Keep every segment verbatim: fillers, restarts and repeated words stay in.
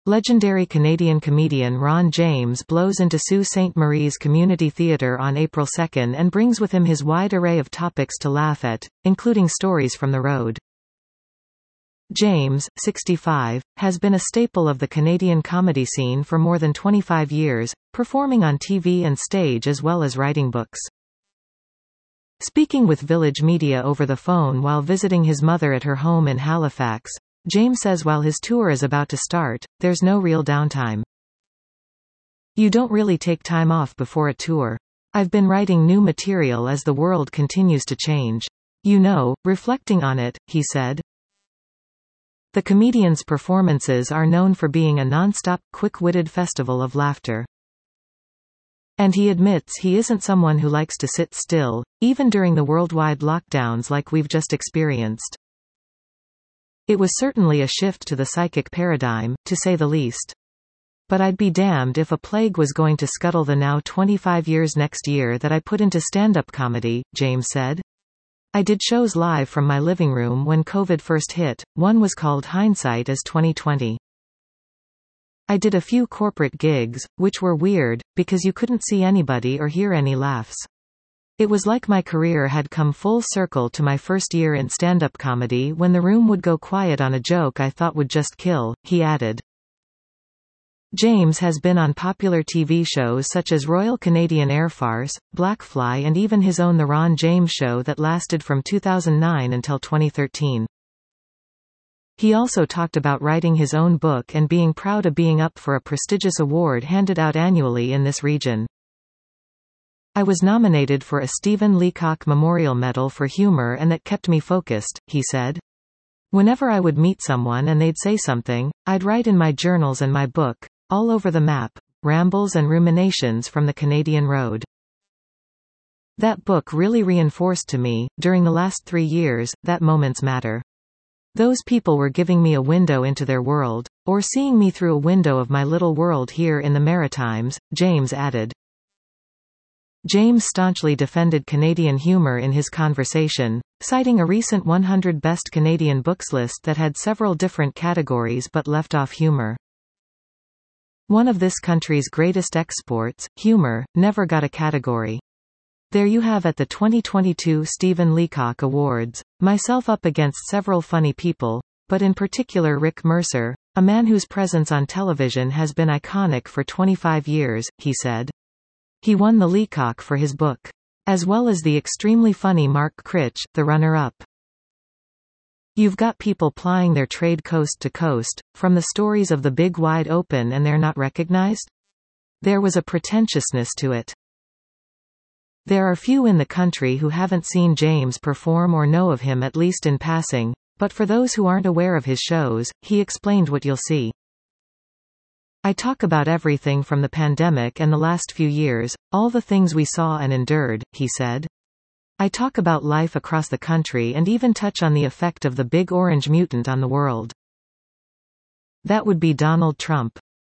Legendary Canadian comedian Ron James blows into Sault Ste. Marie's Community Theatre on April second and brings with him his wide array of topics to laugh at, including stories from the road. James, sixty-five, has been a staple of the Canadian comedy scene for more than twenty-five years, performing on T V and stage as well as writing books. Speaking with Village Media over the phone while visiting his mother at her home in Halifax, James says while his tour is about to start, there's no real downtime. You don't really take time off before a tour. I've been writing new material as the world continues to change. You know, reflecting on it, he said. The comedian's performances are known for being a non-stop, quick-witted festival of laughter. And he admits he isn't someone who likes to sit still, even during the worldwide lockdowns like we've just experienced. It was certainly a shift to the psychic paradigm, to say the least. But I'd be damned if a plague was going to scuttle the now twenty-five years next year that I put into stand-up comedy, James said. I did shows live from my living room when COVID first hit, one was called Hindsight is twenty twenty. I did a few corporate gigs, which were weird, because you couldn't see anybody or hear any laughs. It was like my career had come full circle to my first year in stand-up comedy when the room would go quiet on a joke I thought would just kill, he added. James has been on popular T V shows such as Royal Canadian Air Farce, Blackfly and even his own The Ron James Show that lasted from two thousand nine until twenty thirteen. He also talked about writing his own book and being proud of being up for a prestigious award handed out annually in this region. I was nominated for a Stephen Leacock Memorial Medal for humor and that kept me focused, he said. Whenever I would meet someone and they'd say something, I'd write in my journals and my book, All Over the Map, Rambles and Ruminations from the Canadian Road. That book really reinforced to me, during the last three years, that moments matter. Those people were giving me a window into their world, or seeing me through a window of my little world here in the Maritimes, James added. James staunchly defended Canadian humor in his conversation, citing a recent one hundred Best Canadian Books list that had several different categories but left off humor. One of this country's greatest exports, humor, never got a category. There you have at the twenty twenty-two Stephen Leacock Awards, myself up against several funny people, but in particular Rick Mercer, a man whose presence on television has been iconic for twenty-five years, he said. He won the Leacock for his book. As well as the extremely funny Mark Critch, the runner-up. You've got people plying their trade coast to coast, from the stories of the big wide open and they're not recognized? There was a pretentiousness to it. There are few in the country who haven't seen James perform or know of him at least in passing, but for those who aren't aware of his shows, he explained what you'll see. I talk about everything from the pandemic and the last few years, all the things we saw and endured, he said. I talk about life across the country and even touch on the effect of the big orange mutant on the world. That would be Donald Trump.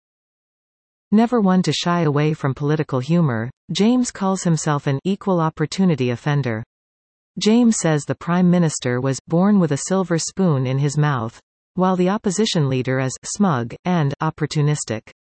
Never one to shy away from political humor, James calls himself an equal opportunity offender. James says the Prime Minister was born with a silver spoon in his mouth, while the opposition leader is smug and opportunistic.